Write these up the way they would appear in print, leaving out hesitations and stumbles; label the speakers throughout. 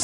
Speaker 1: News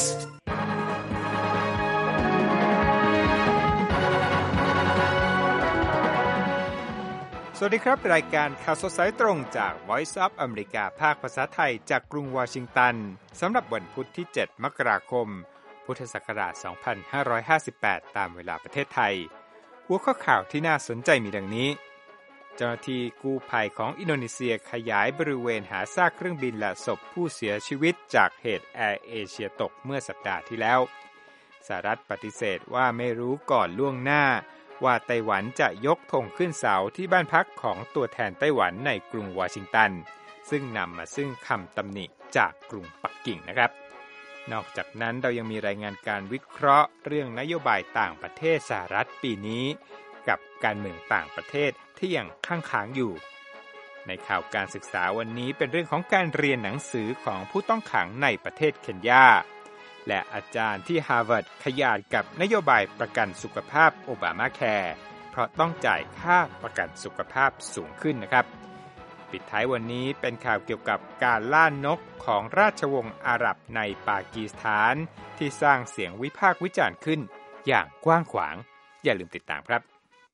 Speaker 2: สวัสดีครับรายการข่าวสดสายตรงจาก Voice of America ภาคภาษาไทยจากกรุงวอชิงตันสำหรับวันพุธที่7มกราคมพุทธศักราช2558ตามเวลาประเทศไทยหัวข้อข่าวที่น่าสนใจมีดังนี้เจ้าหน้าที่กู้ภัยของอินโดนีเซียขยายบริเวณหาซากเครื่องบินและศพผู้เสียชีวิตจากเหตุแอร์เอเชียตกเมื่อสัปดาห์ที่แล้วสหรัฐปฏิเสธว่าไม่รู้ก่อนล่วงหน้าว่าไต้หวันจะยกธงขึ้นเสาที่บ้านพักของตัวแทนไต้หวันในกรุงวอชิงตันซึ่งนำมาซึ่งคำตำหนิจากกรุงปักกิ่งนะครับนอกจากนั้นเรายังมีรายงานการวิเคราะห์เรื่องนโยบายต่างประเทศสหรัฐปีนี้กับการเมืองต่างประเทศที่ยังค้างอยู่ในข่าวการศึกษาวันนี้เป็นเรื่องของการเรียนหนังสือของผู้ต้องขังในประเทศเคนยาและอาจารย์ที่ฮาร์วาร์ดขยาดกับนโยบายประกันสุขภาพโอบามาแคร์เพราะต้องจ่ายค่าประกันสุขภาพสูงขึ้นนะครับปิดท้ายวันนี้เป็นข่าวเกี่ยวกับการล่านกของราชวงศ์อาหรับในปากีสถานที่สร้างเสียงวิพากษ์วิจารณ์ขึ้นอย่างกว้างขวางอย่าลืมติดตามครับ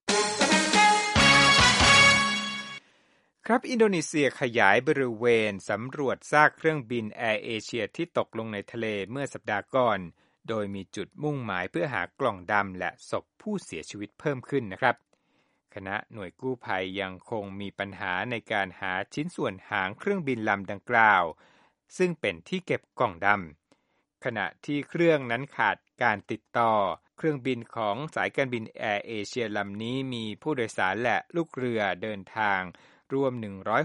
Speaker 2: อินโดนีเซียขยายบริเวณสำรวจซากเครื่องบินแอร์เอเชียที่ตกลงในทะเลเมื่อสัปดาห์ก่อนโดยมีจุดมุ่งหมายเพื่อหากล่องดำและศพผู้เสียชีวิตเพิ่มขึ้นนะครับคณะหน่วยกู้ภัยยังคงมีปัญหาในการหาชิ้นส่วนหางเครื่องบินลำดังกล่าวซึ่งเป็นที่เก็บกล่องดำขณะที่เครื่องนั้นขาดการติดต่อเครื่องบินของสายการบินแอร์เอเชียลำนี้มีผู้โดยสารและลูกเรือเดินทางรวม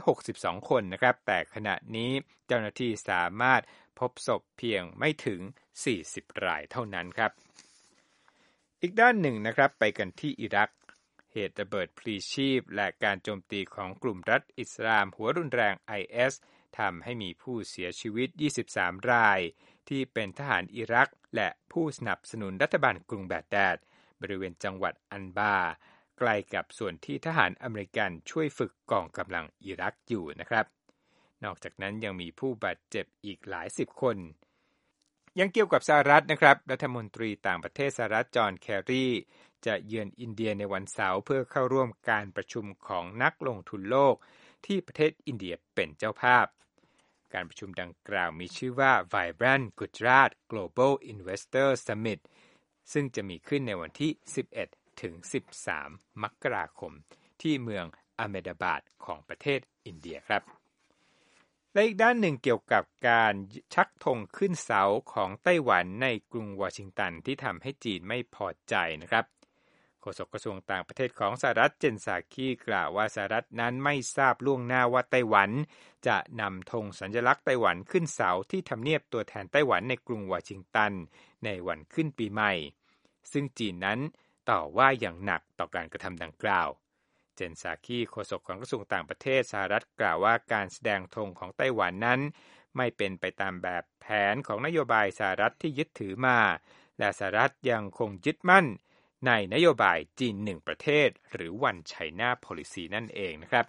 Speaker 2: 162คนนะครับแต่ขณะนี้เจ้าหน้าที่สามารถพบศพเพียงไม่ถึง40รายเท่านั้นครับอีกด้านหนึ่งนะครับไปกันที่อิรักเหตุระเบิดพลีชีพและการโจมตีของกลุ่มรัฐอิสลามหัวรุนแรง IS ทำให้มีผู้เสียชีวิต23รายที่เป็นทหารอิรักและผู้สนับสนุนรัฐบาลกรุงแบกแดดบริเวณจังหวัดอันบาใกล้กับส่วนที่ทหารอเมริกันช่วยฝึกกองกำลังอิรักอยู่นะครับนอกจากนั้นยังมีผู้บาดเจ็บอีกหลายสิบคนยังเกี่ยวกับสหรัฐนะครับรัฐมนตรีต่างประเทศสหรัฐจอห์นแครีจะเยือนอินเดียในวันเสาร์เพื่อเข้าร่วมการประชุมของนักลงทุนโลกที่ประเทศอินเดียเป็นเจ้าภาพการประชุมดังกล่าวมีชื่อว่า Vibrant Gujarat Global Investor Summit ซึ่งจะมีขึ้นในวันที่11ถึง13มกราคมที่เมืองอะเมดาบาดของประเทศอินเดียครับและอีกด้านหนึ่งเกี่ยวกับการชักธงขึ้นเสาของไต้หวันในกรุงวอชิงตันที่ทำให้จีนไม่พอใจนะครับโฆษกกระทรวงต่างประเทศของสหรัฐเจนซาคีกล่าวว่าสหรัฐนั้นไม่ทราบล่วงหน้าว่าไต้หวันจะนำธงสัญลักษณ์ไต้หวันขึ้นเสาที่ทำเนียบตัวแทนไต้หวันในกรุงวอชิงตันในวันขึ้นปีใหม่ซึ่งจีนนั้นต่อว่าอย่างหนักต่อการกระทำดังกล่าวเจนซาคีโฆษกของกระทรวงต่างประเทศสหรัฐกล่าวว่าการแสดงธงของไต้หวันนั้นไม่เป็นไปตามแบบแผนของนโยบายสหรัฐที่ยึดถือมาและสหรัฐยังคงยึดมั่นในนโยบายจีน1ประเทศหรือ One China Policy นั่นเองนะครับ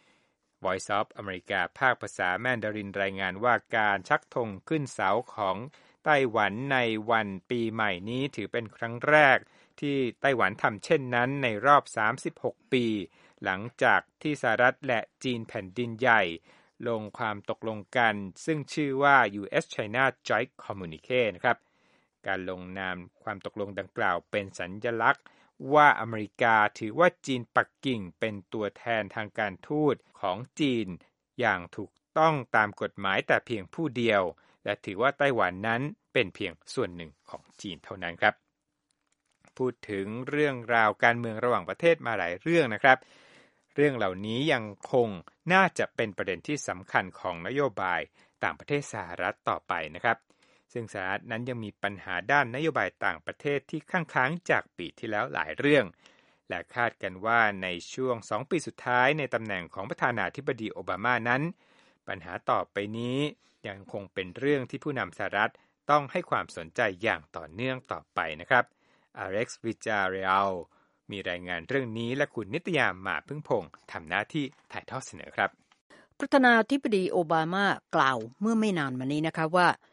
Speaker 2: Voice of America ภาคภาษาแมนดารินรายงานว่าการชักธงขึ้นเสาของไต้หวันในวันปีใหม่นี้ถือเป็นครั้งแรกที่ไต้หวันทำเช่นนั้นในรอบ36ปีหลังจากที่สหรัฐและจีนแผ่นดินใหญ่ลงความตกลงกันซึ่งชื่อว่า US-China Joint Communique นะครับการลงนามความตกลงดังกล่าวเป็นสัญลักษณ์ว่าอเมริกาถือว่าจีนปักกิ่งเป็นตัวแทนทางการทูตของจีนอย่างถูกต้องตามกฎหมายแต่เพียงผู้เดียวและถือว่าไต้หวันนั้นเป็นเพียงส่วนหนึ่งของจีนเท่านั้นครับพูดถึงเรื่องราวการเมืองระหว่างประเทศมาหลายเรื่องนะครับเรื่องเหล่านี้ยังคงน่าจะเป็นประเด็นที่สำคัญของนโยบายต่างประเทศสหรัฐต่อไปนะครับซึ่งสหรัฐนั้นยังมีปัญหาด้านนโยบายต่างประเทศที่ค้างจากปีที่แล้วหลายเรื่องและคาดกันว่าในช่วง2ปีสุดท้ายในตำแหน่งของประธานาธิบดีโอบามานั้นปัญหาต่อไปนี้ยังคงเป็นเรื่องที่ผู้นำสหรัฐต้องให้ความสนใจอย่างต่อเนื่องต่อไปนะครับอเล็กซ์วิจาเรียลมีรายงานเรื่องนี้และคุณนิตยาหมาพึ่งพงษ์ทำหน้าที่ถ่ายทอดเสนอครับ
Speaker 3: ประธานาธิบดีโอบามากล่าวเมื่อไม่นานมานี้นะคะว่า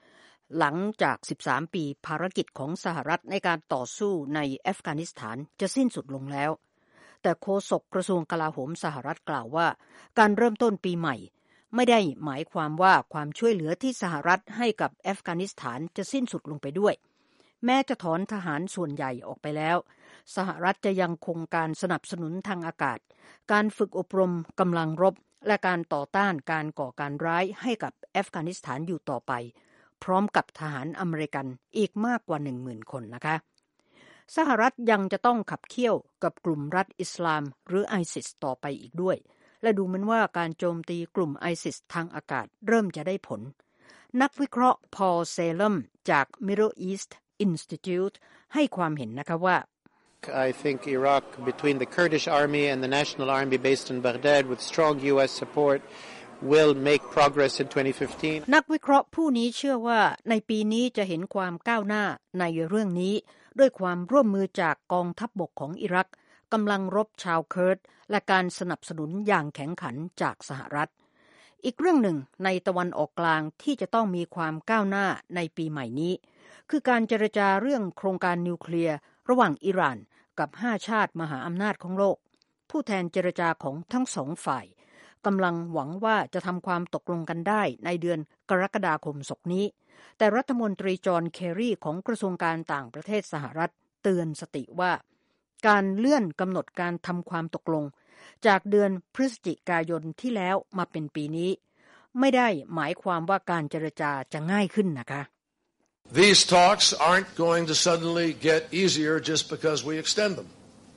Speaker 1: หลังจาก13ปีภารกิจของสหรัฐในการต่อสู้ในอัฟกานิสถานจะสิ้นสุดลงแล้วแต่โฆษกกระทรวงกลาโหมสหรัฐกล่าวว่าการเริ่มต้นปีใหม่ไม่ได้หมายความว่าความช่วยเหลือที่สหรัฐให้กับอัฟกานิสถานจะสิ้นสุดลงไปด้วยแม้จะถอนทหารส่วนใหญ่ออกไปแล้วสหรัฐจะยังคงการสนับสนุนทางอากาศการฝึกอบรมกำลังรบและการต่อต้านการก่อการร้ายให้กับอัฟกานิสถานอยู่ต่อไปพร้อมกับทหารอเมริกันอีกมากกว่า 10,000 คนนะคะสหรัฐยังจะต้องขับเคี่ยวกับกลุ่มรัฐอิสลามหรือ ISIS ต่อไปอีกด้วยและดูเหมือนว่าการโจมตีกลุ่ม ISIS ทางอากาศเริ่มจะได้ผลนักวิเคราะห์พอล เซเลมจาก Middle East Institute ให้ความเห็นนะคะว่า
Speaker 3: I think Iraq, between the Kurdish army and the national army based in Baghdad with strong U.S. support, will make progress in 2015.
Speaker 1: นักวิเคราะห์ผู้นี้เชื่อว่าในปีนี้จะเห็นความก้าวหน้าในเรื่องนี้ด้วยความร่วมมือจากกองทัพบกของอิรักกำลังรบชาวเคิร์ดและการสนับสนุนอย่างแข็งขันจากสหรัฐอีกเรื่องหนึ่งในตะวันออกกลางที่จะต้องมีความก้าวหน้าในปีใหม่นี้คือการเจรจาเรื่องโครงการนิวเคลียร์ระหว่างอิหร่านกับ5ชาติมหาอำนาจของโลกผู้แทนเจรจาของทั้งสองฝ่ายกำลังหวังว่าจะทำความตกลงกันได้ในเดือนกรกฎาคมศกนี้แต่รัฐมนตรีจอห์นเครีของกระทรวงการต่างประเทศสหรัฐเตือนสติว่าการเลื่อนกำหนดการทำความตกลงจากเดือนพฤศจิกายนที่แล้วมาเป็นปีนี้ไม่ได้หมายความว่าการเจรจาจะง่ายขึ้นนะคะ
Speaker 4: These talks aren't going to suddenly get easier just because we extend them.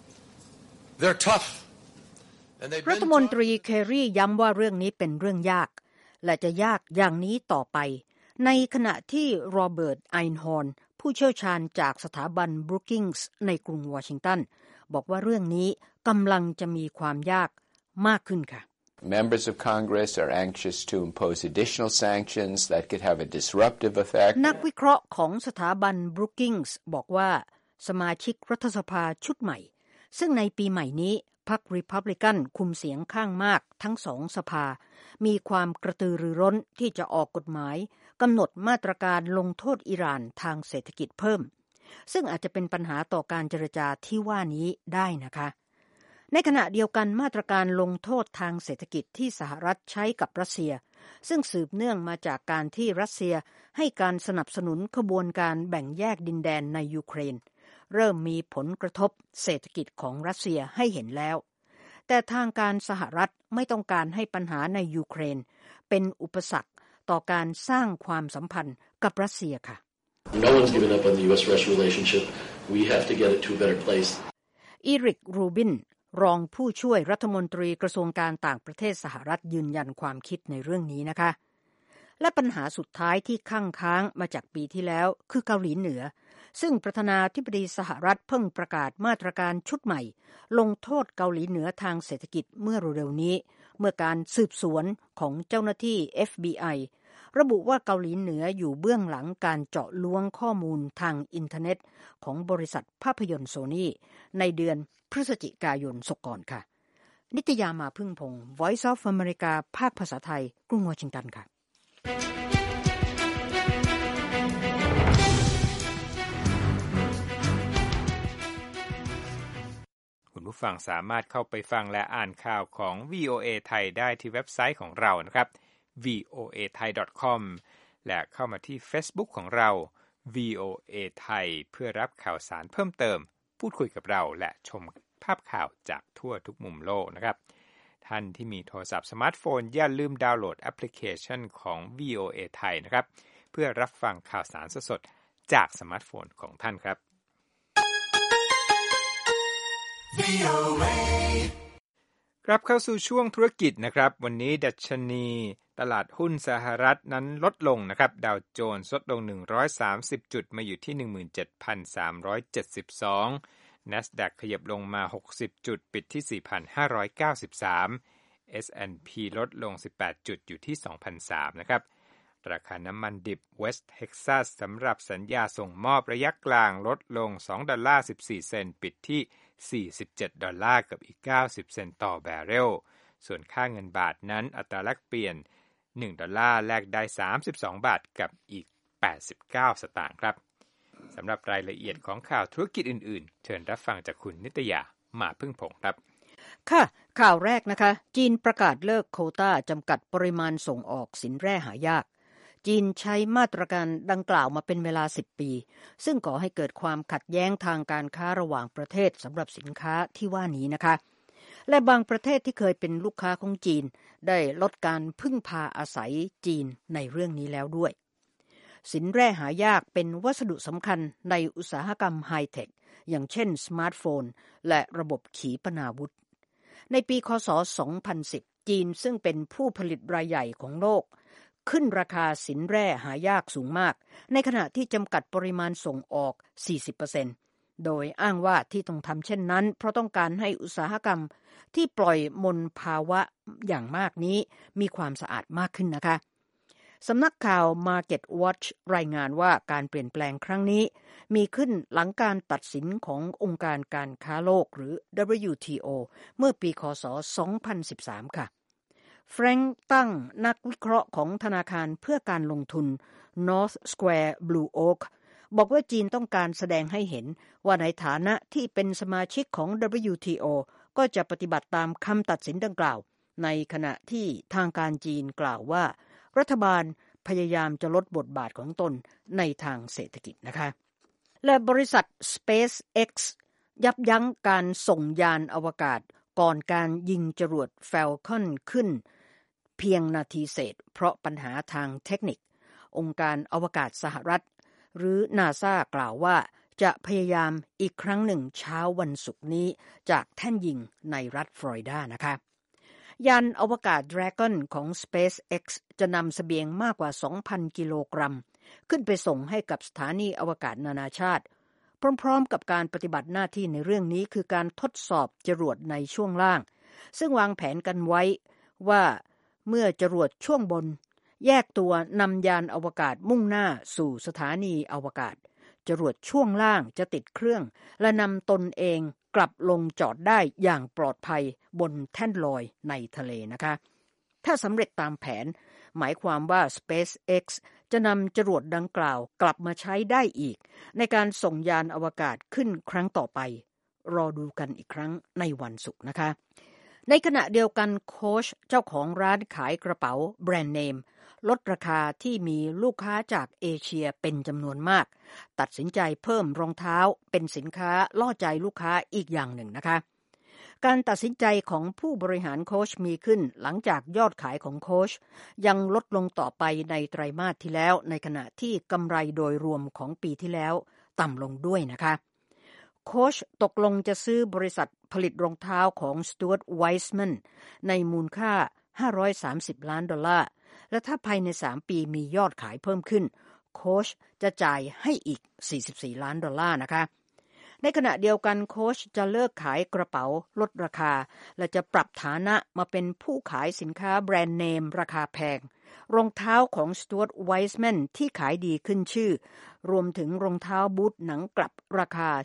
Speaker 4: They're tough.
Speaker 1: รัฐมนตรีเครีย้ำว่าเรื่องนี้เป็นเรื่องยากและจะยากอย่างนี้ต่อไปในขณะที่โรเบิร์ต ไอน์ฮอร์นผู้เชี่ยวชาญจากสถาบันบรูกิงส์ในกรุงวอชิงตันบอกว่าเรื่องนี้กำลังจะมีความยากมากขึ้นค่ะ
Speaker 5: Members of Congress are anxious to impose additional sanctions that could have a disruptive effect.
Speaker 1: นักวิเคราะห์ของสถาบัน Brookings บอกว่าสมาชิกรัฐสภาชุดใหม่ซึ่งในปีใหม่นี้พรรค Republican คุมเสียงข้างมากทั้งสองสภามีความกระตือรือร้นที่จะออกกฎหมายกำหนดมาตรการลงโทษอิหร่านทางเศรษฐกิจเพิ่มซึ่งอาจจะเป็นปัญหาต่อการเจรจาที่ว่านี้ได้นะคะในขณะเดียวกันมาตรการลงโทษทางเศรษฐกิจที่สหรัฐใช้กับรัสเซียซึ่งสืบเนื่องมาจากการที่รัสเซียให้การสนับสนุนขบวนการแบ่งแยกดินแดนในยูเครนเริ่มมีผลกระทบเศรษฐกิจของรัสเซียให้เห็นแล้วแต่ทางการสหรัฐไม่ต้องการให้ปัญหาในยูเครนเป็นอุปสรรคต่อการสร้างความสัมพันธ์กับรัสเซียค่ะ
Speaker 6: No one's given up on the U.S.-Russia relationship. We have to get it to a better place.
Speaker 1: อีริก รูบินรองผู้ช่วยรัฐมนตรีกระทรวงการต่างประเทศสหรัฐยืนยันความคิดในเรื่องนี้นะคะและปัญหาสุดท้ายที่ค้างมาจากปีที่แล้วคือเกาหลีเหนือซึ่งประธานาธิบดีสหรัฐเพิ่งประกาศมาตรการชุดใหม่ลงโทษเกาหลีเหนือทางเศรษฐกิจเมื่อเร็วๆนี้เมื่อการสืบสวนของเจ้าหน้าที่ FBI ระบุว่าเกาหลีเหนืออยู่เบื้องหลังการเจาะล้วงข้อมูลทางอินเทอร์เน็ตของบริษัทภาพยนตร์โซนี่ในเดือนพฤศจิกายนศกก่อนค่ะนิตยามาพึ่งพงศ์ Voice of America ภาคภาษาไทยกรุงวอชิงตันค่ะ
Speaker 2: คุณผู้ฟังสามารถเข้าไปฟังและอ่านข่าวของ VOA ไทยได้ที่เว็บไซต์ของเรานะครับ voathai.com และเข้ามาที่ Facebook ของเรา VOA ไทยเพื่อรับข่าวสารเพิ่มเติมพูดคุยกับเราและชมภาพข่าวจากทั่วทุกมุมโลกนะครับท่านที่มีโทรศัพท์สมาร์ทโฟนอย่าลืมดาวน์โหลดแอปพลิเคชันของ VOA ไทยนะครับเพื่อรับฟังข่าวสารสดๆจากสมาร์ทโฟนของท่านครับกลับเข้าสู่ช่วงธุรกิจนะครับวันนี้ดัชนีตลาดหุ้นสหรัฐนั้นลดลงนะครับดาวโจนส์ลดลง130จุดมาอยู่ที่ 17,372 NASDAQ ขยับลงมา60จุดปิดที่ 4,593 S&P ลดลง18จุดอยู่ที่ 2,003 นะครับราคาน้ำมันดิบ West Texas สำหรับสัญญาส่งมอบระยะกลางลดลง$2.14 เซนต์ปิดที่$47กับอีก90เซนต์ต่อแบเรลส่วนค่าเงินบาทนั้นอัตราแลกเปลี่ยน$1แลกได้32บาทกับอีก 89 สตางค์ครับสำหรับรายละเอียดของข่าวธุรกิจอื่นๆเชิญรับฟังจากคุณนิตยามาพึ่งผงครับ
Speaker 1: ค่ะข่าวแรกนะคะจีนประกาศเลิกโควต้าจำกัดปริมาณส่งออกสินแร่หายากจีนใช้มาตรการดังกล่าวมาเป็นเวลา10 ปีซึ่งก่อให้เกิดความขัดแย้งทางการค้าระหว่างประเทศสำหรับสินค้าที่ว่านี้นะคะและบางประเทศที่เคยเป็นลูกค้าของจีนได้ลดการพึ่งพาอาศัยจีนในเรื่องนี้แล้วด้วยสินแร่หายากเป็นวัสดุสำคัญในอุตสาหกรรมไฮเทคอย่างเช่นสมาร์ทโฟนและระบบขีปนาวุธในปีคศ2010จีนซึ่งเป็นผู้ผลิตรายใหญ่ของโลกขึ้นราคาสินแร่หายากสูงมากในขณะที่จำกัดปริมาณส่งออก 40% โดยอ้างว่าที่ต้องทำเช่นนั้นเพราะต้องการให้อุตสาหกรรมที่ปล่อยมลภาวะอย่างมากนี้มีความสะอาดมากขึ้นนะคะสำนักข่าว Market Watch รายงานว่าการเปลี่ยนแปลงครั้งนี้มีขึ้นหลังการตัดสินขององค์การการค้าโลกหรือ WTO เมื่อปีคศ2013ค่ะแฟรงค์ตั้งนักวิเคราะห์ของธนาคารเพื่อการลงทุน North Square Blue Oak บอกว่าจีนต้องการแสดงให้เห็นว่าในฐานะที่เป็นสมาชิกของ WTO ก็จะปฏิบัติตามคำตัดสินดังกล่าวในขณะที่ทางการจีนกล่าวว่ารัฐบาลพยายามจะลดบทบาทของตนในทางเศรษฐกิจนะคะและบริษัท SpaceX ยับยั้งการส่งยานอวกาศก่อนการยิงจรวด Falcon ขึ้นเพียงนาทีเศษเพราะปัญหาทางเทคนิคองค์การอวกาศสหรัฐหรือ NASA กล่าวว่าจะพยายามอีกครั้งหนึ่งเช้าวันศุกร์นี้จากแท่นยิงในรัฐฟลอริดานะคะยานอวกาศ Dragon ของ SpaceX จะนำเสบียงมากกว่า 2,000 กิโลกรัมขึ้นไปส่งให้กับสถานีอวกาศนานาชาติพร้อมๆกับการปฏิบัติหน้าที่ในเรื่องนี้คือการทดสอบจรวดในช่วงล่างซึ่งวางแผนกันไว้ว่าเมื่อจรวดช่วงบนแยกตัวนำยานอวกาศมุ่งหน้าสู่สถานีอวกาศจรวดช่วงล่างจะติดเครื่องและนำตนเองกลับลงจอดได้อย่างปลอดภัยบนแท่นลอยในทะเลนะคะถ้าสำเร็จตามแผนหมายความว่า SpaceX จะนำจรวดดังกล่าวกลับมาใช้ได้อีกในการส่งยานอวกาศขึ้นครั้งต่อไปรอดูกันอีกครั้งในวันศุกร์นะคะในขณะเดียวกันโค้ชเจ้าของร้านขายกระเป๋าแบรนด์เนมลดราคาที่มีลูกค้าจากเอเชียเป็นจำนวนมากตัดสินใจเพิ่มรองเท้าเป็นสินค้าล่อใจลูกค้าอีกอย่างหนึ่งนะคะการตัดสินใจของผู้บริหารโค้ชมีขึ้นหลังจากยอดขายของโค้ชยังลดลงต่อไปในไตรมาสที่แล้วในขณะที่กำไรโดยรวมของปีที่แล้วต่ำลงด้วยนะคะโค้ชตกลงจะซื้อบริษัทผลิตรองเท้าของ Stuart Weitzman ในมูลค่า$530 ล้านและถ้าภายใน3 ปีมียอดขายเพิ่มขึ้นโค้ชจะจ่ายให้อีก$44 ล้านนะคะในขณะเดียวกันโค้ชจะเลิกขายกระเป๋าลดราคาและจะปรับฐานะมาเป็นผู้ขายสินค้าแบรนด์เนมราคาแพงรองเท้าของ Stuart Weitzman ที่ขายดีขึ้นชื่อรวมถึงรองเท้าบูทหนังกลับราคา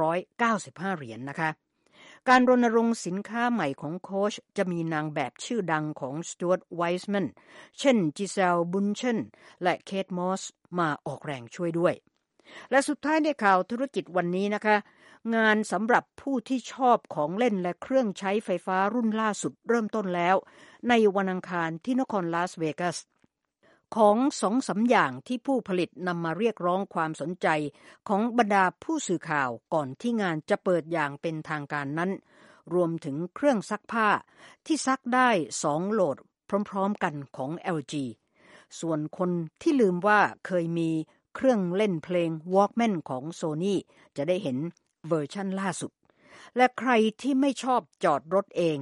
Speaker 1: $795นะคะการรณรงค์สินค้าใหม่ของโค้ชจะมีนางแบบชื่อดังของ Stuart Weitzman เช่น Gisele Bündchen และเคทมอสมาออกแรงช่วยด้วยและสุดท้ายในข่าวธุรกิจวันนี้นะคะงานสำหรับผู้ที่ชอบของเล่นและเครื่องใช้ไฟฟ้ารุ่นล่าสุดเริ่มต้นแล้วในวันอังคารที่นครลาสเวกัสของ 2-3 อย่างที่ผู้ผลิตนำมาเรียกร้องความสนใจของบรรดาผู้สื่อข่าวก่อนที่งานจะเปิดอย่างเป็นทางการนั้นรวมถึงเครื่องซักผ้าที่ซักได้2โหลดพร้อมๆกันของ LG ส่วนคนที่ลืมว่าเคยมีเครื่องเล่นเพลง Walkman ของ Sony จะได้เห็นเวอร์ชั่นล่าสุดและใครที่ไม่ชอบจอดรถเอง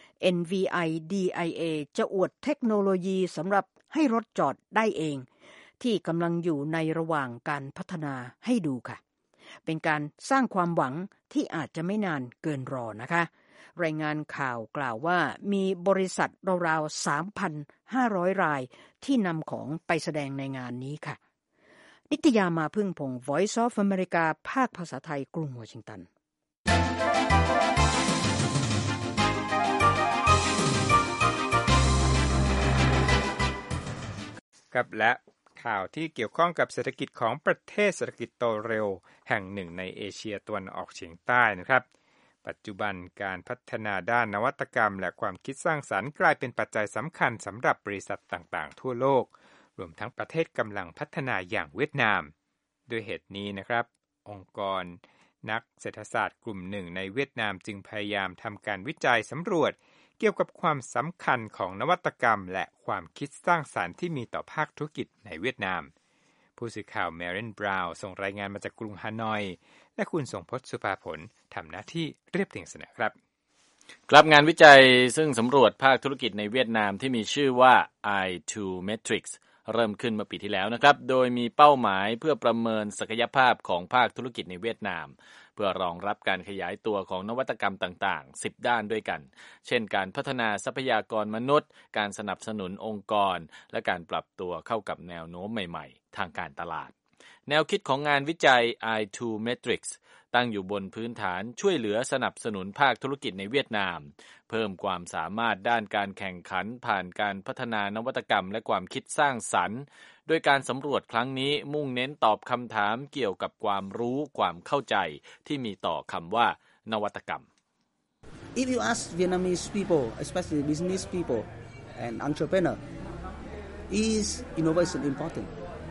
Speaker 1: NVIDIA จะอวดเทคโนโลยีสำหรับให้รถจอดได้เองที่กำลังอยู่ในระหว่างการพัฒนาให้ดูค่ะเป็นการสร้างความหวังที่อาจจะไม่นานเกินรอนะคะรายงานข่าวกล่าวว่ามีบริษัทราวๆ 3,500 รายที่นำของไปแสดงในงานนี้ค่ะนิตยามาพึ่งพงศ์ Voice of America ภาคภาษาไทยกรุงวอชิงตัน
Speaker 2: ครับและข่าวที่เกี่ยวข้องกับเศรษฐกิจของประเทศเศรษฐกิจโตเร็วแห่งหนึ่งในเอเชียตะวันออกเฉียงใต้นะครับปัจจุบันการพัฒนาด้านนวัตกรรมและความคิดสร้างสรรค์กลายเป็นปัจจัยสำคัญสำหรับบริษัทต่างๆทั่วโลกรวมทั้งประเทศกำลังพัฒนาอย่างเวียดนามด้วยเหตุนี้นะครับองค์กรนักเศรษฐศาสตร์กลุ่มหนึ่งในเวียดนามจึงพยายามทำการวิจัยสำรวจเกี่ยวกับความสำคัญของนวัตกรรมและความคิดสร้างสรรค์ที่มีต่อภาคธุรกิจในเวียดนามผู้สื่อข่าวแมรินบราวน์ส่งรายงานมาจากกรุงฮานอยและคุณทรงพจน์สุภาผลทำหน้าที่เรียบเรียงเสนอครับ
Speaker 7: ครับงานวิจัยซึ่งสำรวจภาคธุรกิจในเวียดนามที่มีชื่อว่า i2 Metrics เริ่มขึ้นเมื่อปีที่แล้วนะครับโดยมีเป้าหมายเพื่อประเมินศักยภาพของภาคธุรกิจในเวียดนามเพื่อรองรับการขยายตัวของนวัตกรรมต่างๆ10ด้านด้วยกันเช่นการพัฒนาทรัพยากรมนุษย์การสนับสนุนองค์กรและการปรับตัวเข้ากับแนวโน้มใหม่ๆทางการตลาดแนวคิดของงานวิจัย i2 Metrics ตั้งอยู่บนพื้นฐานช่วยเหลือสนับสนุนภาคธุรกิจในเวียดนามเพิ่มความสามารถด้านการแข่งขันผ่านการพัฒนานวัตกรรมและความคิดสร้างสรรค์โดยการสำรวจครั้งนี้มุ่งเน้นตอบคำถามเกี่ยวกับความรู้ความเข้าใจที่มีต่อคำว่านวัตกรรม
Speaker 8: If you ask Vietnamese people, especially business people and entrepreneur, is innovation important?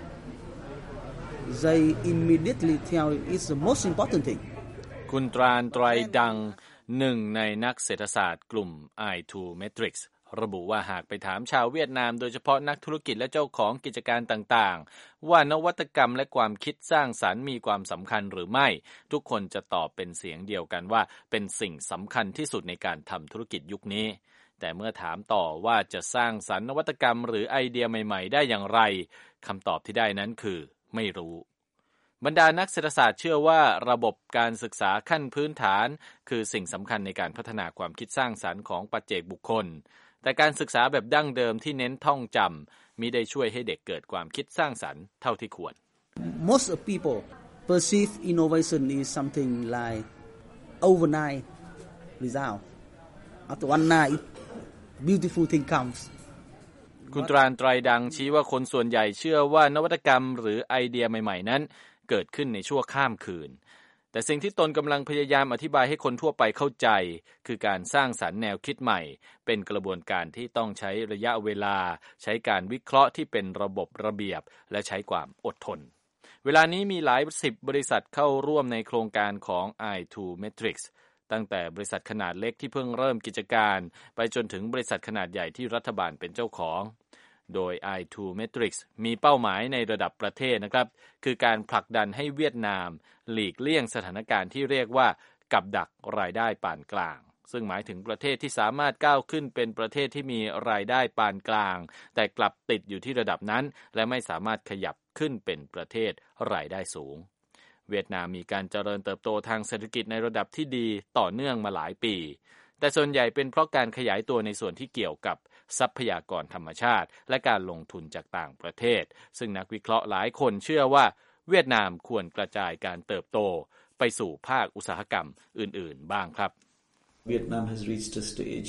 Speaker 8: They immediately tell you it's the most important thing.
Speaker 7: คุณตรานไตรดังหนึ่งในนักเศรษฐศาสตร์กลุ่ม i2 Metrics ระบุว่าหากไปถามชาวเวียดนามโดยเฉพาะนักธุรกิจและเจ้าของกิจการต่างๆว่านวัตกรรมและความคิดสร้างสรรค์มีความสำคัญหรือไม่ทุกคนจะตอบเป็นเสียงเดียวกันว่าเป็นสิ่งสำคัญที่สุดในการทำธุรกิจยุคนี้แต่เมื่อถามต่อว่าจะสร้างสรรค์นวัตกรรมหรือไอเดียใหม่ๆได้อย่างไรคำตอบที่ได้นั้นคือไม่รู้บรรดานักเศรษฐศาสตร์เชื่อว่าระบบการศึกษาขั้นพื้นฐานคือสิ่งสำคัญในการพัฒนาความคิดสร้างสรรค์ของปัจเจกบุคคลแต่การศึกษาแบบดั้งเดิมที่เน้นท่องจำมิได้ช่วยให้เด็กเกิดความคิดสร้างสรรค์เท่าที่ควร
Speaker 8: Most people perceive innovation is something like overnight result. After one night, beautiful thing comes.
Speaker 7: คุณตรานไตรดังชี้ว่าคนส่วนใหญ่เชื่อว่านวัตกรรมหรือไอเดียใหม่ๆนั้นเกิดขึ้นในชั่วข้ามคืนแต่สิ่งที่ตนกำลังพยายามอธิบายให้คนทั่วไปเข้าใจคือการสร้างสรรค์แนวคิดใหม่เป็นกระบวนการที่ต้องใช้ระยะเวลาใช้การวิเคราะห์ที่เป็นระบบระเบียบและใช้ความอดทนเวลานี้มีหลาย10บริษัทเข้าร่วมในโครงการของ i2 Metrics ตั้งแต่บริษัทขนาดเล็กที่เพิ่งเริ่มกิจการไปจนถึงบริษัทขนาดใหญ่ที่รัฐบาลเป็นเจ้าของโดย i2 Metrics มีเป้าหมายในระดับประเทศนะครับคือการผลักดันให้เวียดนามหลีกเลี่ยงสถานการณ์ที่เรียกว่ากับดักรายได้ปานกลางซึ่งหมายถึงประเทศที่สามารถก้าวขึ้นเป็นประเทศที่มีรายได้ปานกลางแต่กลับติดอยู่ที่ระดับนั้นและไม่สามารถขยับขึ้นเป็นประเทศรายได้สูงเวียดนามมีการเจริญเติบโตทางเศรษฐกิจในระดับที่ดีต่อเนื่องมาหลายปีแต่ส่วนใหญ่เป็นเพราะการขยายตัวในส่วนที่เกี่ยวกับทรัพยากรธรรมชาติและการลงทุนจากต่างประเทศซึ่งนักวิเคราะห์หลายคนเชื่อว่าเวียดนามควรกระจายการเติบโตไปสู่ภาคอุตสาหกรรมอื่นๆบ้างครับ
Speaker 9: Vietnam has reached a stage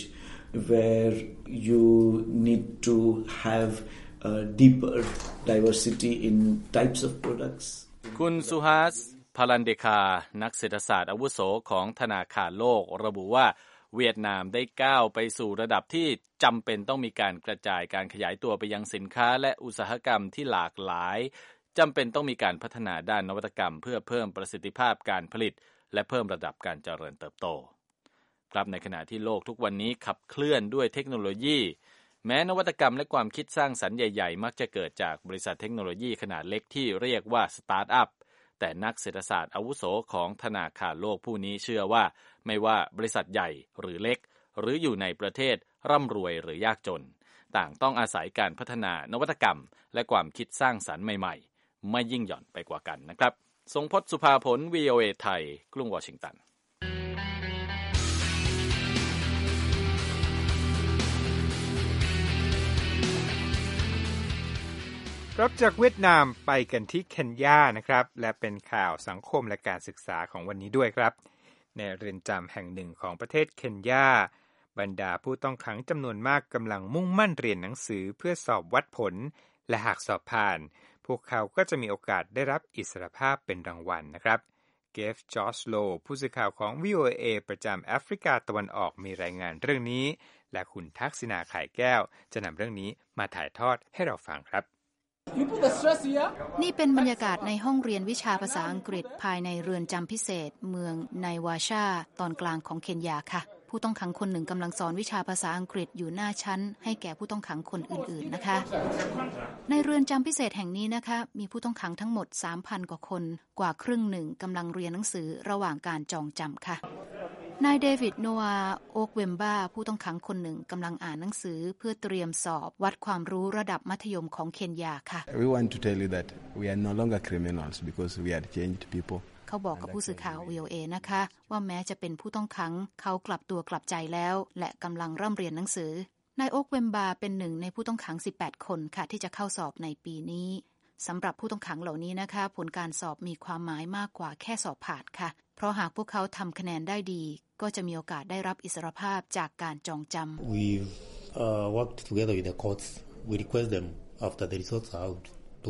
Speaker 9: where you need to have a deeper diversity in types of products
Speaker 7: คุณสุฮาสพลันเดคานักเศรษฐศาสตร์อาวุโสของธนาคารโลกระบุว่าเวียดนามได้ก้าวไปสู่ระดับที่จำเป็นต้องมีการกระจายการขยายตัวไปยังสินค้าและอุตสาหกรรมที่หลากหลายจำเป็นต้องมีการพัฒนาด้านนวัตกรรมเพื่อเพิ่มประสิทธิภาพการผลิตและเพิ่มระดับการเจริญเติบโตครับในขณะที่โลกทุกวันนี้ขับเคลื่อนด้วยเทคโนโลยีแม้นวัตกรรมและความคิดสร้างสรรค์ใหญ่ๆมักจะเกิดจากบริษัทเทคโนโลยีขนาดเล็กที่เรียกว่าสตาร์ทอัพแต่นักเศรษฐศาสตร์อาวุโสของธนาคารโลกผู้นี้เชื่อว่าไม่ว่าบริษัทใหญ่หรือเล็กหรืออยู่ในประเทศร่ำรวยหรือยากจนต่างต้องอาศัยการพัฒนานวัตกรรมและความคิดสร้างสรรค์ใหม่ๆไม่ยิ่งหย่อนไปกว่ากันนะครับทรงพจน์สุภาผล VOA ไทยกรุงวอชิงตัน
Speaker 2: รับจากเวียดนามไปกันที่เคนยานะครับและเป็นข่าวสังคมและการศึกษาของวันนี้ด้วยครับในเรือนจำแห่งหนึ่งของประเทศเคนยาบรรดาผู้ต้องขังจำนวนมากกำลังมุ่งมั่นเรียนหนังสือเพื่อสอบวัดผลและหากสอบผ่านพวกเขาก็จะมีโอกาสได้รับอิสรภาพเป็นรางวัลนะครับเกฟจอสโลผู้สื่อข่าวของ VOA ประจำแอฟริกาตะวันออกมีรายงานเรื่องนี้และคุณทักษิณาไข่แก้วจะนำเรื่องนี้มาถ่ายทอดให้เราฟังครับ
Speaker 10: นี่เป็นบรรยากาศในห้องเรียนวิชาภาษาอังกฤษภายในเรือนจำพิเศษเมืองไนวาชาตอนกลางของเคนยาค่ะผู้ต้องขังคนหนึ่งกำลังสอนวิชาภาษาอังกฤษอยู่หน้าชั้นให้แก่ผู้ต้องขังคนอื่นๆนะคะในเรือนจำพิเศษแห่งนี้นะคะมีผู้ต้องขังทั้งหมด 3,000 กว่าคนกว่าครึ่งหนึ่งกำลังเรียนหนังสือระหว่างการจองจำค่ะนายเดวิดโนอาโอกเวมบาผู้ต้องขังคนหนึ่งกำลังอ่านหนังสือเพื่อเตรียมสอบวัดความรู้ระดับมัธยมของเคนยาค่ะ
Speaker 11: We want to tell you that we are no longer criminals because we have changed people
Speaker 10: เขาบอกกับผู้สื่อข่าว VOA นะคะว่าแม้จะเป็นผู้ต้องขังเขากลับตัวกลับใจแล้วและกำลังร่ำเรียนหนังสือนายโอ๊กเวมบาเป็นหนึ่งในผู้ต้องขัง18คนค่ะที่จะเข้าสอบในปีนี้สำหรับผู้ต้องขังเหล่านี้นะคะผลการสอบมีความหมายมากกว่าแค่สอบผ่านค่ะเพราะหากพวกเขาทำคะแนนได้ดีก็จะมีโอกาสได้รับอิสรภาพจากการจองจำ
Speaker 12: We've worked together with the courts. We request them after the results are out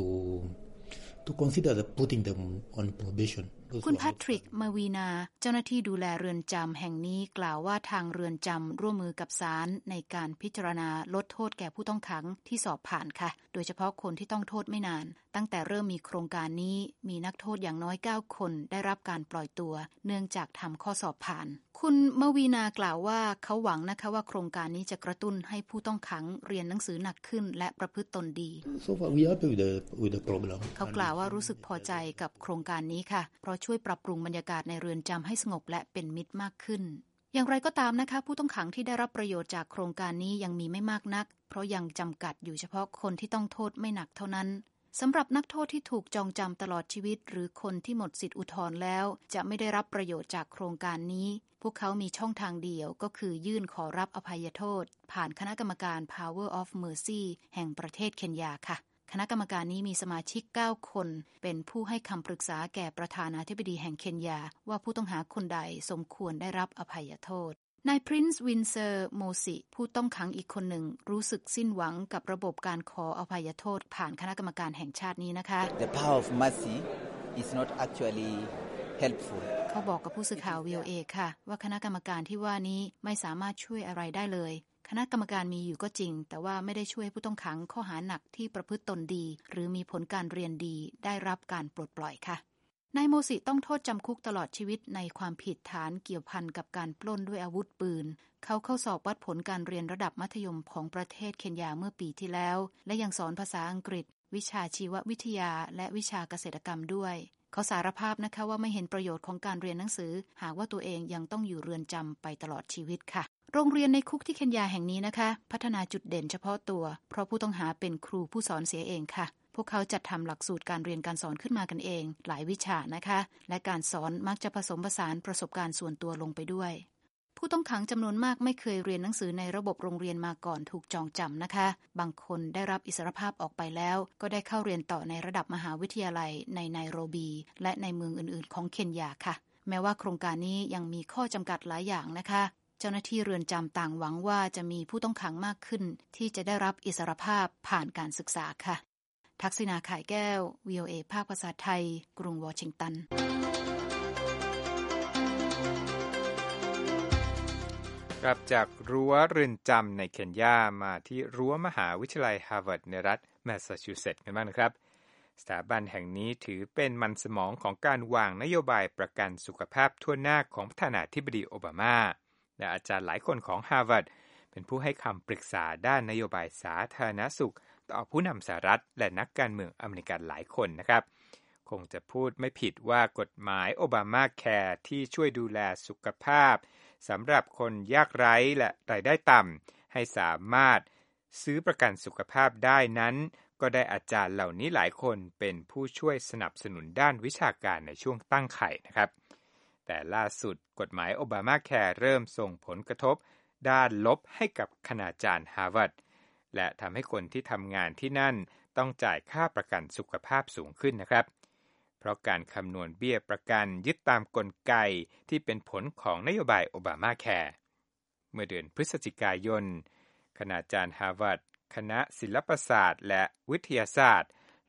Speaker 12: to consider putting them on probation.
Speaker 10: คุณแพทริกมาวีนาเจ้าหน้าที่ดูแลเรือนจำแห่งนี้กล่าวว่าทางเรือนจำร่วมมือกับศาลในการพิจารณาลดโทษแก่ผู้ต้องขังที่สอบผ่านค่ะโดยเฉพาะคนที่ต้องโทษไม่นานตั้งแต่เริ่มมีโครงการนี้มีนักโทษอย่างน้อย9คนได้รับการปล่อยตัวเนื่องจากทำข้อสอบผ่านคุณมาวีนากล่าวว่าเขาหวังนะคะว่าโครงการนี้จะกระตุ้นให้ผู้ต้องขังเรียนหนังสือหนักขึ้นและประพฤติตนดี
Speaker 12: So far we are happy with the program.
Speaker 10: เขากล่าวว่ารู้สึกพอใจกับโครงการนี้ค่ะเพราะช่วยปรับปรุงบรรยากาศในเรือนจำให้สงบและเป็นมิตรมากขึ้นอย่างไรก็ตามนะคะผู้ต้องขังที่ได้รับประโยชน์จากโครงการนี้ยังมีไม่มากนักเพราะยังจำกัดอยู่เฉพาะคนที่ต้องโทษไม่หนักเท่านั้นสำหรับนักโทษที่ถูกจองจำตลอดชีวิตหรือคนที่หมดสิทธิอุทธรณ์แล้วจะไม่ได้รับประโยชน์จากโครงการนี้พวกเขามีช่องทางเดียวก็คือยื่นขอรับอภัยโทษผ่านคณะกรรมการ Power of Mercy แห่งประเทศเคนยาค่ะคณะกรรมการนี้มีสมาชิก9คนเป็นผู้ให้คำปรึกษาแก่ประธานาธิบดีแห่งเคนยาว่าผู้ต้องหาคนใดสมควรได้รับอภัยโทษนายพรินซ์วินเซอร์โมซิผู้ต้องขังอีกคนหนึ่งรู้สึกสิ้นหวังกับระบบการขออภัยโทษผ่านคณะกรรมการแห่งชาตินี้นะคะ
Speaker 13: The power of mercy is not actually helpful
Speaker 10: เขาบอกกับผู้สื่อข่าว VOA ค่ะว่าคณะกรรมการที่ว่านี้ไม่สามารถช่วยอะไรได้เลยคณะกรรมการมีอยู่ก็จริงแต่ว่าไม่ได้ช่วยผู้ต้องขังข้อหาหนักที่ประพฤติตนดีหรือมีผลการเรียนดีได้รับการปลดปล่อยค่ะนายโมซิต้องโทษจำคุกตลอดชีวิตในความผิดฐานเกี่ยวพันกับการปล้นด้วยอาวุธปืนเขาเข้าสอบวัดผลการเรียนระดับมัธยมของประเทศเคนยาเมื่อปีที่แล้วและยังสอนภาษาอังกฤษวิชาชีววิทยาและวิชาเกษตรกรรมด้วยเขาสารภาพนะคะว่าไม่เห็นประโยชน์ของการเรียนหนังสือหากว่าตัวเองยังต้องอยู่เรือนจำไปตลอดชีวิตค่ะโรงเรียนในคุกที่เคนยาแห่งนี้นะคะพัฒนาจุดเด่นเฉพาะตัวเพราะผู้ต้องหาเป็นครูผู้สอนเสียเองค่ะพวกเขาจัดทำหลักสูตรการเรียนการสอนขึ้นมากันเองหลายวิชานะคะและการสอนมักจะผสมผสานประสบการณ์ส่วนตัวลงไปด้วยผู้ต้องขังจำนวนมากไม่เคยเรียนหนังสือในระบบโรงเรียนมาก่อนถูกจองจำนะคะบางคนได้รับอิสรภาพออกไปแล้วก็ได้เข้าเรียนต่อในระดับมหาวิทยาลัยในไนโรบีและในเมืองอื่นๆของเคนยาค่ะแม้ว่าโครงการนี้ยังมีข้อจำกัดหลายอย่างนะคะเจ้าหน้าที่เรือนจำต่างหวังว่าจะมีผู้ต้องขังมากขึ้นที่จะได้รับอิสรภาพผ่านการศึกษาค่ะทักษิณาข่ายแก้ว VOA ภาคภาษาไทยกรุงวอชิงตัน
Speaker 2: กลับจากรั้วเรือนจำในเคนยามาที่รั้วมหาวิทยาลัยฮาร์วาร์ดในรัฐแมสซาชูเซตส์กันบ้างนะครับสถาบันแห่งนี้ถือเป็นมันสมองของการวางนโยบายประกันสุขภาพทั่วหน้าของประธานาธิบดีโอบามาและอาจารย์หลายคนของฮาร์วาร์ดเป็นผู้ให้คำปรึกษาด้านนโยบายสาธารณสุขต่อผู้นำสหรัฐและนักการเมืองอเมริกันหลายคนนะครับคงจะพูดไม่ผิดว่ากฎหมายโอบามาแคร์ที่ช่วยดูแลสุขภาพสำหรับคนยากไร้และรายได้ต่ำให้สามารถซื้อประกันสุขภาพได้นั้นก็ได้อาจารย์เหล่านี้หลายคนเป็นผู้ช่วยสนับสนุนด้านวิชาการในช่วงตั้งไข่นะครับแต่ล่าสุดกฎหมายโอบามาแคร์เริ่มส่งผลกระทบด้านลบให้กับคณาจารย์ฮาร์วาร์ดและทำให้คนที่ทำงานที่นั่นต้องจ่ายค่าประกันสุขภาพสูงขึ้นนะครับเพราะการคำนวณเบี้ยประกันยึดตามกลไกที่เป็นผลของนโยบายโอบามาแคร์เมื่อเดือนพฤศจิกายนคณาจารย์ฮาร์วาร์ดคณะศิลปศาสตร์และวิทยาศาสตร์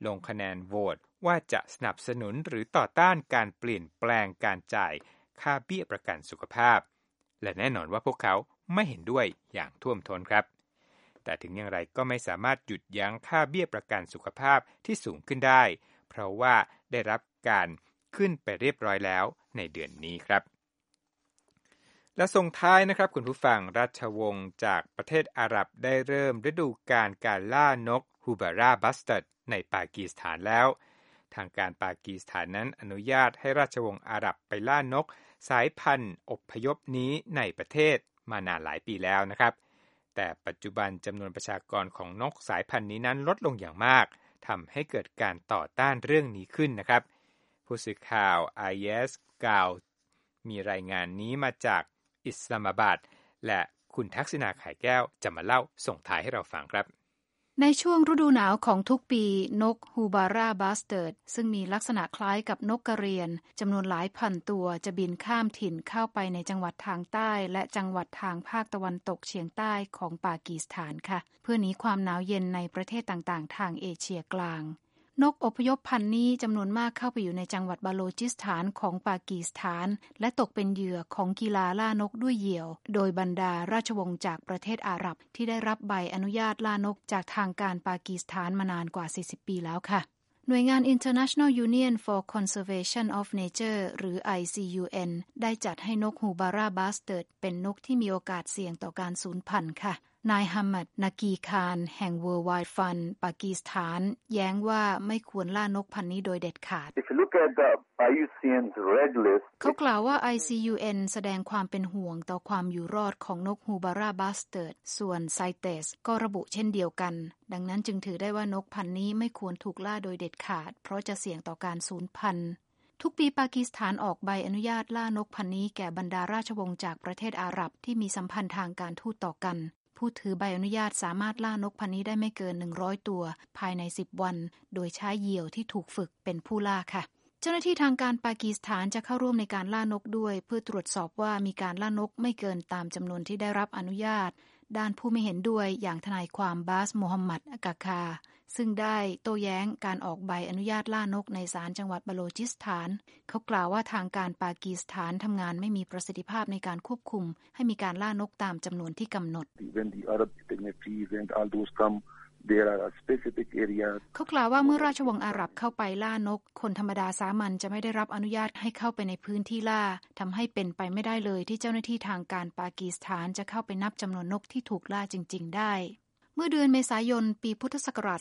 Speaker 2: ลงคะแนนโหวตว่าจะสนับสนุนหรือต่อต้านการเปลี่ยนแปลงการจ่ายค่าเบี้ยประกันสุขภาพและแน่นอนว่าพวกเขาไม่เห็นด้วยอย่างท่วมท้นครับแต่ถึงอย่างไรก็ไม่สามารถหยุดยั้งค่าเบี้ยประกันสุขภาพที่สูงขึ้นได้เพราะว่าได้รับการขึ้นไปเรียบร้อยแล้วในเดือนนี้ครับและส่งท้ายนะครับคุณผู้ฟังราชวงศ์จากประเทศอาหรับได้เริ่มฤดูกาลการล่านกฮูบาราบัสตัดในปากีสถานแล้วทางการปากีสถานนั้นอนุญาตให้ราชวงศ์อาหรับไปล่านกสายพันธุ์อพยพนี้ในประเทศมานานหลายปีแล้วนะครับแต่ปัจจุบันจำนวนประชากรของนกสายพันธุ์นี้นั้นลดลงอย่างมากทำให้เกิดการต่อต้านเรื่องนี้ขึ้นนะครับผู้สื่อข่าว IS กล่าวมีรายงานนี้มาจากอิสลามาบัดและคุณทักษิณาไข่แก้วจะมาเล่าส่งท้ายให้เราฟังครับ
Speaker 10: ในช่วงฤดูหนาวของทุกปีนกฮูบาราบัสเติร์ดซึ่งมีลักษณะคล้ายกับนกกระเรียนจำนวนหลายพันตัวจะบินข้ามถิ่นเข้าไปในจังหวัดทางใต้และจังหวัดทางภาคตะวันตกเฉียงใต้ของปากีสถานค่ะเพื่อหนีความหนาวเย็นในประเทศต่างๆทางเอเชียกลางนกอพยพพันธุ์นี้จำนวนมากเข้าไปอยู่ในจังหวัดบาโลจิสถานของปากีสถานและตกเป็นเหยื่อของกีฬาล่านกด้วยเหยี่ยวโดยบรรดาราชวงศ์จากประเทศอาหรับที่ได้รับใบอนุญาตล่านกจากทางการปากีสถานมานานกว่า40ปีแล้วค่ะหน่วยงาน International Union for Conservation of Nature หรือ ICUN ได้จัดให้นกฮูบาราบัสเติร์ดเป็นนกที่มีโอกาสเสี่ยงต่อการสูญพันธุ์ค่ะนายฮัมมัดนากีคารแห่ง Worldwide Fund ปากีสถานแย้งว่าไม่ควรล่านกพันธุ์นี้โดยเด็ดขาด เขากล่าวว่า ICUN แสดงความเป็นห่วงต่อความอยู่รอดของนกฮูบาราบัสเติร์ดส่วนไซเตสก็ระบุเช่นเดียวกันดังนั้นจึงถือได้ว่านกพันธุ์นี้ไม่ควรถูกล่าโดยเด็ดขาดเพราะจะเสี่ยงต่อการสูญพันธุ์ทุกปีปากีสถานออกใบอนุญาตล่านกพันธุ์นี้แก่บรรดาราชวงศ์จากประเทศอาหรับที่มีสัมพันธ์ทางการทูตต่อกันผู้ถือใบอนุญาตสามารถล่านกพันธุ์นี้ได้ไม่เกิน100ตัวภายใน10วันโดยใช้เหยี่ยวที่ถูกฝึกเป็นผู้ล่าค่ะเจ้าหน้าที่ทางการปากีสถานจะเข้าร่วมในการล่านกด้วยเพื่อตรวจสอบว่ามีการล่านกไม่เกินตามจำนวนที่ได้รับอนุญาตด้านผู้ไม่เห็นด้วยอย่างทนายความบาสโมฮัมหมัดอกาคาซึ่งได้โต้แย้งการออกใบอนุญาตล่านกในศาลจังหวัดบาโลจิสถานเขากล่าวว่าทางการปากีสถานทำงานไม่มีประสิทธิภาพในการควบคุมให้มีการล่านกตามจำนวนที่กำหนดเขากล่าวว่าเมื่อราชวงศ์อาหรับเข้าไปล่านกคนธรรมดาสามัญจะไม่ได้รับอนุญาตให้เข้าไปในพื้นที่ล่าทำให้เป็นไปไม่ได้เลยที่เจ้าหน้าที่ทางการปากีสถานจะเข้าไปนับจำนวนนกที่ถูกล่าจริงๆได้เมื่อเดือนเมษายนปีพุทธศักราช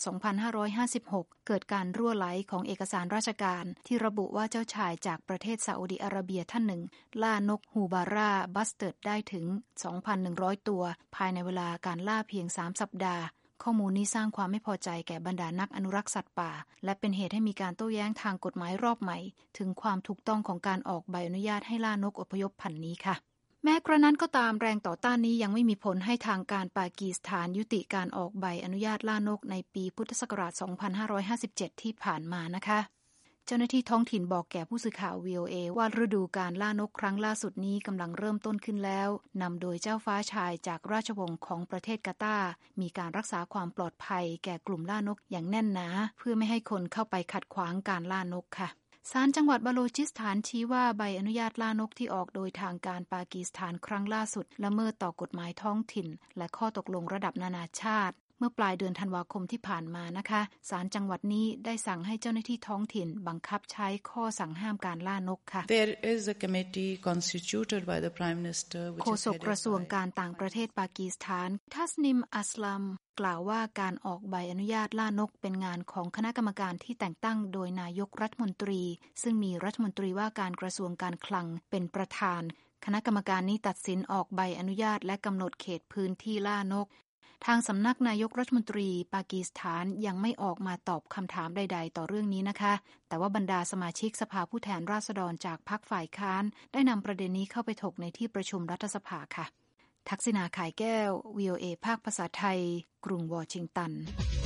Speaker 10: 2556 เกิดการรั่วไหลของเอกสารราชการที่ระบุว่าเจ้าชายจากประเทศซาอุดิอาระเบียท่านหนึ่งล่านกฮูบาราบัสเติร์ดได้ถึง 2,100 ตัวภายในเวลาการล่าเพียง3สัปดาห์ข้อมูลนี้สร้างความไม่พอใจแก่บรรดานักอนุรักษ์สัตว์ป่าและเป็นเหตุให้มีการโต้แย้งทางกฎหมายรอบใหม่ถึงความถูกต้องของการออกใบอนุญาตให้ล่านกอพยพพันธุ์นี้ค่ะแม้กระนั้นก็ตามแรงต่อต้านนี้ยังไม่มีผลให้ทางการปากีสถานยุติการออกใบอนุญาตล่านกในปีพุทธศักราช 2557 ที่ผ่านมานะคะเจ้าหน้าที่ท้องถิ่นบอกแก่ผู้สื่อข่าว VOA ว่าฤดูการล่านกครั้งล่าสุดนี้กำลังเริ่มต้นขึ้นแล้วนำโดยเจ้าฟ้าชายจากราชวงศ์ของประเทศกาตาร์มีการรักษาความปลอดภัยแก่กลุ่มล่านกอย่างแน่นหนาเพื่อไม่ให้คนเข้าไปขัดขวางการล่านกค่ะศาลจังหวัดบาโลจิสถานชี้ว่าใบอนุญาตล่านกที่ออกโดยทางการปากีสถานครั้งล่าสุดละเมิดต่อกฎหมายท้องถิ่นและข้อตกลงระดับนานาชาติเมื่อปลายเดือนธันวาคมที่ผ่านมานะคะศาลจังหวัดนี้ได้สั่งให้เจ้าหน้าที่ท้องถิ่นบังคับใช้ข้อสั่งห้ามการล่านกค่ะ
Speaker 14: There is a committee constituted by the Prime Minister
Speaker 10: โฆษกกระทรวงการต่างประเทศปากีสถานทัสนิมอัสลัมกล่าวว่าการออกใบอนุญาตล่านกเป็นงานของคณะกรรมการที่แต่งตั้งโดยนายกรัฐมนตรีซึ่งมีรัฐมนตรีว่าการกระทรวงการคลังเป็นประธานคณะกรรมการนี้ตัดสินออกใบอนุญาตและกำหนดเขตพื้นที่ล่านกทางสำนักนายกรัฐมนตรีปากีสถานยังไม่ออกมาตอบคำถามใดๆต่อเรื่องนี้นะคะแต่ว่าบรรดาสมาชิกสภาผู้แทนราษฎรจากพรรคฝ่ายค้านได้นำประเด็นนี้เข้าไปถกในที่ประชุมรัฐสภาค่ะทักษิณาข่ายแก้ว VOA ภาคภาษาไทยกรุงวอชิงตัน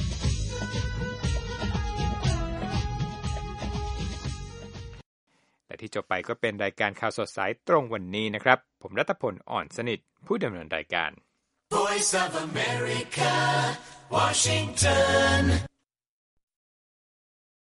Speaker 2: และที่จบไปก็เป็นรายการข่าวสดสายตรงวันนี้นะครับผมรัตพลอ่อนสนิทผู้ดำเนินรายการ Voice of America, Washington